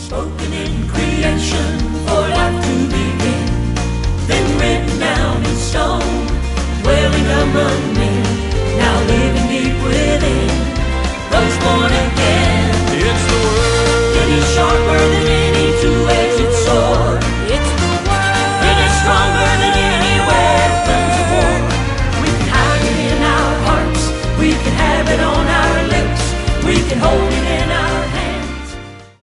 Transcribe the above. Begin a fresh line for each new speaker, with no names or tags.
spoken in creation for life to begin, then written down in stone, dwelling among